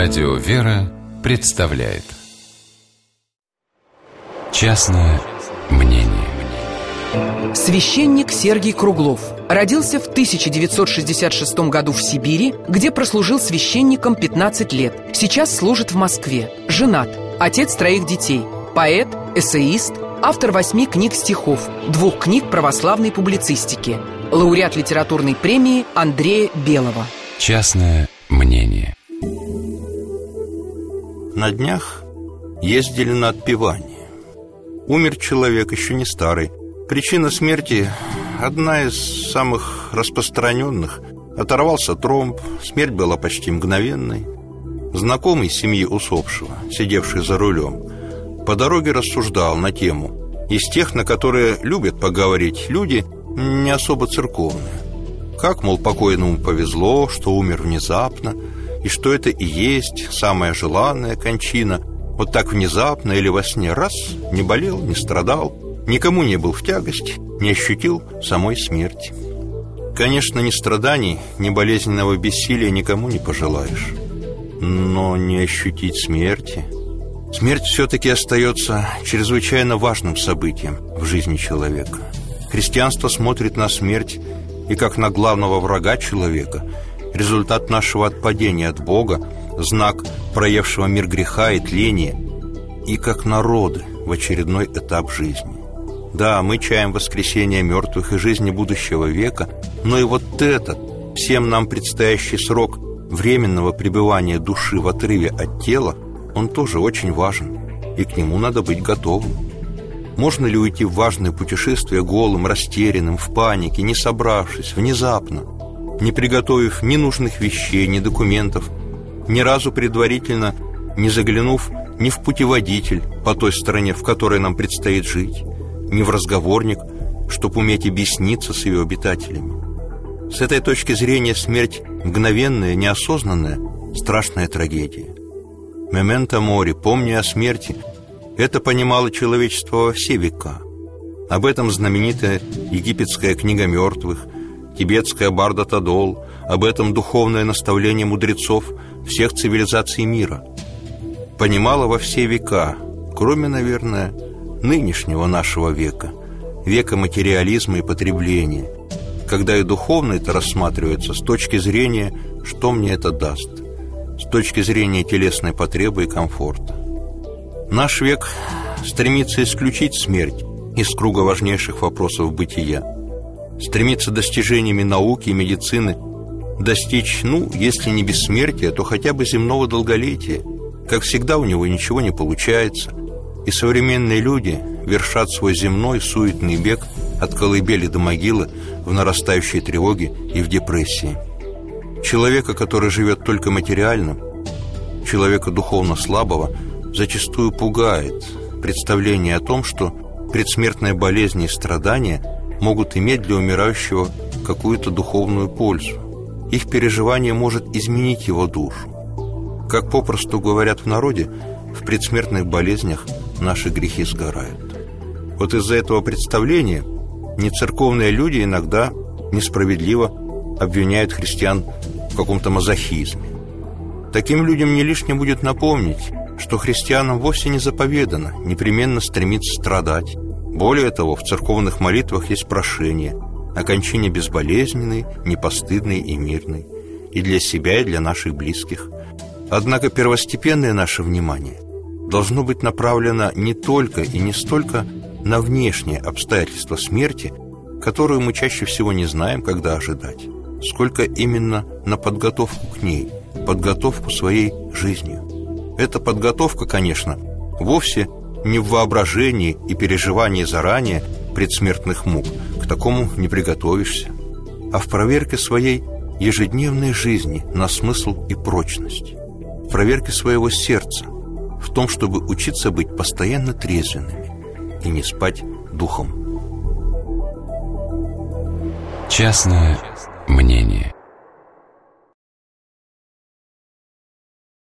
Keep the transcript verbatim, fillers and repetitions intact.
Радио «Вера» представляет «Частное мнение». Священник Сергий Круглов родился в тысяча девятьсот шестьдесят шестом году в Сибири, где прослужил священником пятнадцать лет. Сейчас служит в Москве. Женат. Отец троих детей. Поэт, эссеист, автор восьми книг стихов, двух книг православной публицистики. Лауреат литературной премии Андрея Белого. «Частное мнение». На днях ездили на отпевание. Умер человек, еще не старый. Причина смерти одна из самых распространенных. Оторвался тромб, смерть была почти мгновенной. Знакомый семьи усопшего, сидевший за рулем, по дороге рассуждал на тему из тех, на которые любят поговорить люди не особо церковные. Как, мол, покойному повезло, что умер внезапно, и что это и есть самая желанная кончина. Вот так внезапно или во сне раз, не болел, не страдал, никому не был в тягость, не ощутил самой смерти. Конечно, ни страданий, ни болезненного бессилия никому не пожелаешь. Но не ощутить смерти... Смерть все-таки остается чрезвычайно важным событием в жизни человека. Христианство смотрит на смерть и как на главного врага человека, результат нашего отпадения от Бога, знак проявшего мир греха и тления, и как народы в очередной этап жизни. Да, мы чаем воскресения мертвых и жизни будущего века, но и вот этот, всем нам предстоящий срок временного пребывания души в отрыве от тела, он тоже очень важен, и к нему надо быть готовым. Можно ли уйти в важное путешествие голым, растерянным, в панике, не собравшись, внезапно, не приготовив ни нужных вещей, ни документов, ни разу предварительно не заглянув ни в путеводитель по той стране, в которой нам предстоит жить, ни в разговорник, чтобы уметь объясниться с ее обитателями? С этой точки зрения смерть мгновенная, неосознанная, страшная трагедия. «Мементо мори», помни о смерти, это понимало человечество во все века. Об этом знаменитая египетская книга мертвых, тибетская Барда Тадол, об этом духовное наставление мудрецов всех цивилизаций мира. Понимала во все века, кроме, наверное, нынешнего нашего века, века материализма и потребления, когда и духовно это рассматривается с точки зрения, что мне это даст, с точки зрения телесной потребы и комфорта. Наш век стремится исключить смерть из круга важнейших вопросов бытия, стремится достижениями науки и медицины достичь, ну, если не бессмертия, то хотя бы земного долголетия. Как всегда, у него ничего не получается, и современные люди вершат свой земной суетный бег от колыбели до могилы в нарастающей тревоге и в депрессии. Человека, который живет только материальным, человека духовно слабого, зачастую пугает представление о том, что предсмертные болезни и страдания могут иметь для умирающего какую-то духовную пользу. Их переживание может изменить его душу. Как попросту говорят в народе, в предсмертных болезнях наши грехи сгорают. Вот из-за этого представления нецерковные люди иногда несправедливо обвиняют христиан в каком-то мазохизме. Таким людям не лишне будет напомнить, что христианам вовсе не заповедано непременно стремиться страдать. Более того, в церковных молитвах есть прошение о кончине безболезненной, непостыдной и мирной, и для себя, и для наших близких. Однако первостепенное наше внимание должно быть направлено не только и не столько на внешние обстоятельства смерти, которую мы чаще всего не знаем, когда ожидать, сколько именно на подготовку к ней, подготовку своей жизнью. Эта подготовка, конечно, вовсе не в воображении и переживании заранее предсмертных мук, к такому не приготовишься, а в проверке своей ежедневной жизни на смысл и прочность, в проверке своего сердца, в том, чтобы учиться быть постоянно трезвенными и не спать духом. Частное мнение.